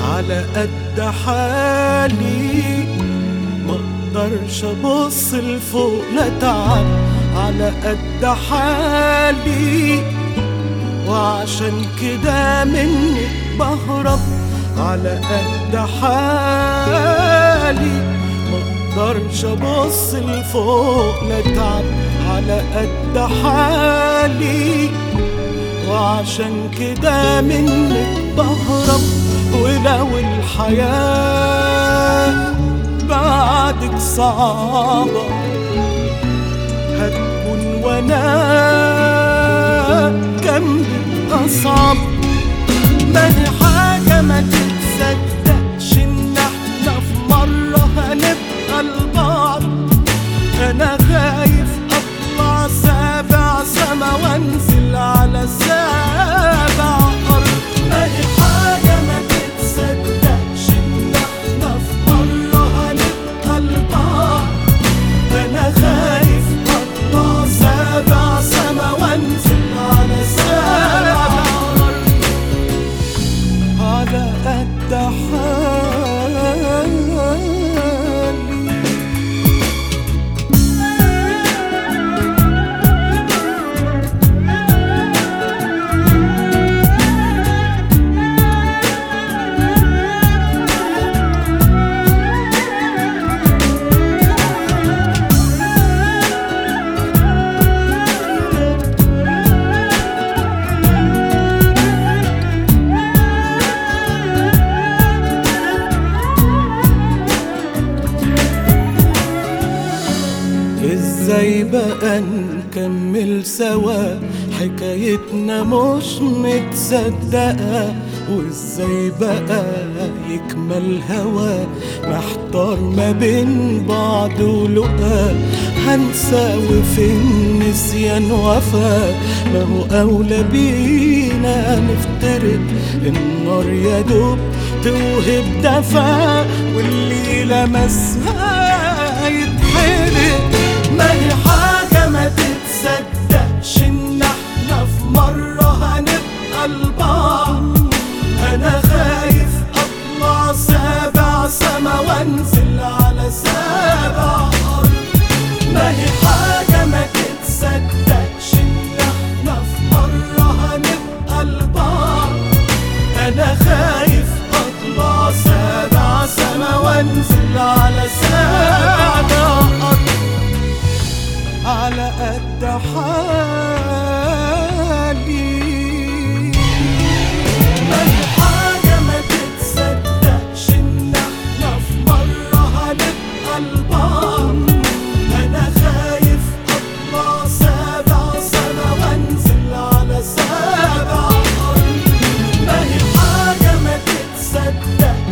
على قد حالي، مقدرش ابص لفوق لتعب على قد حالي، وعشان كده منك بهرب على قد حالي، مقدرش ابص لفوق لتعب على قد حالي، وعشان كده منك بهرب. ولو الحياة بعدك صعبة هتكون وانا جنبك أصعب. ما هي حاجة ما تتصدقش إن احنا في مرة هنبقى لبعض. أنا خايف أطلع سابع سما وأنزل على سابع أرض. ما هي حاجة ما تتصدقش إن احنا في مرة هنبقى لبعض. أنا خايف أطلع سابع سما وأنزل على سابع أرض على قد حالي. ازاي بقى نكمل سوا حكايتنا مش متصدقة؟ وازاي بقى يكمل هوا محتار ما بين بعض ولقا؟ هنساوي في النسيان وفا، ما هو أولى بينا نفترق. النار يا دوب توهب دفا واللي لمسها يتحرق. ما هي حاجة ما تتصدقش إن احنا في مرة هنبقى لبعض. أنا خايف أطلع سابع سما وأنزل على سابع أرض. ما هي حاجة ما تتصدقش إن احنا في مرة هنبقى لبعض. أنا خايف أطلع سابع سما وأنزل على سابع أرض على قد حالي. ما هي حاجة ما تتصدقش إن احنا في مرة هنبقى لبعض. أنا خايف أطلع سابع سما وأنزل على سابع أرض. ما هي حاجة ما تتصدقش